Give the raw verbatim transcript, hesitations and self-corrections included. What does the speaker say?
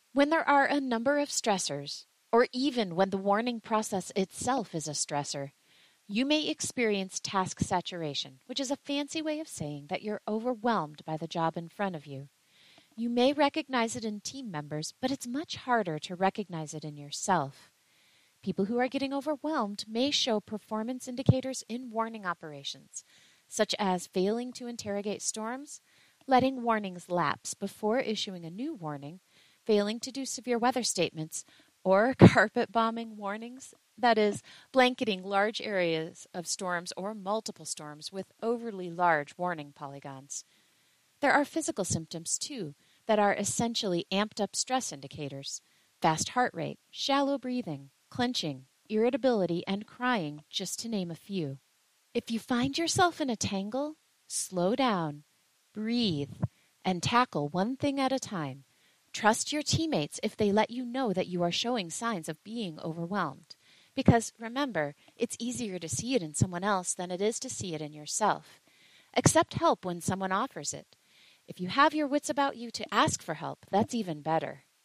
When there are a number of stressors, or even when the warning process itself is a stressor, you may experience task saturation, which is a fancy way of saying that you're overwhelmed by the job in front of you. You may recognize it in team members, but it's much harder to recognize it in yourself. People who are getting overwhelmed may show performance indicators in warning operations, such as failing to interrogate storms, letting warnings lapse before issuing a new warning, failing to do severe weather statements, or carpet bombing warnings, that is, blanketing large areas of storms or multiple storms with overly large warning polygons. There are physical symptoms, too, that are essentially amped-up stress indicators: fast heart rate, shallow breathing, clenching, irritability, and crying, just to name a few. If you find yourself in a tangle, slow down, breathe, and tackle one thing at a time. Trust your teammates if they let you know that you are showing signs of being overwhelmed. Because, remember, it's easier to see it in someone else than it is to see it in yourself. Accept help when someone offers it. If you have your wits about you to ask for help, that's even better.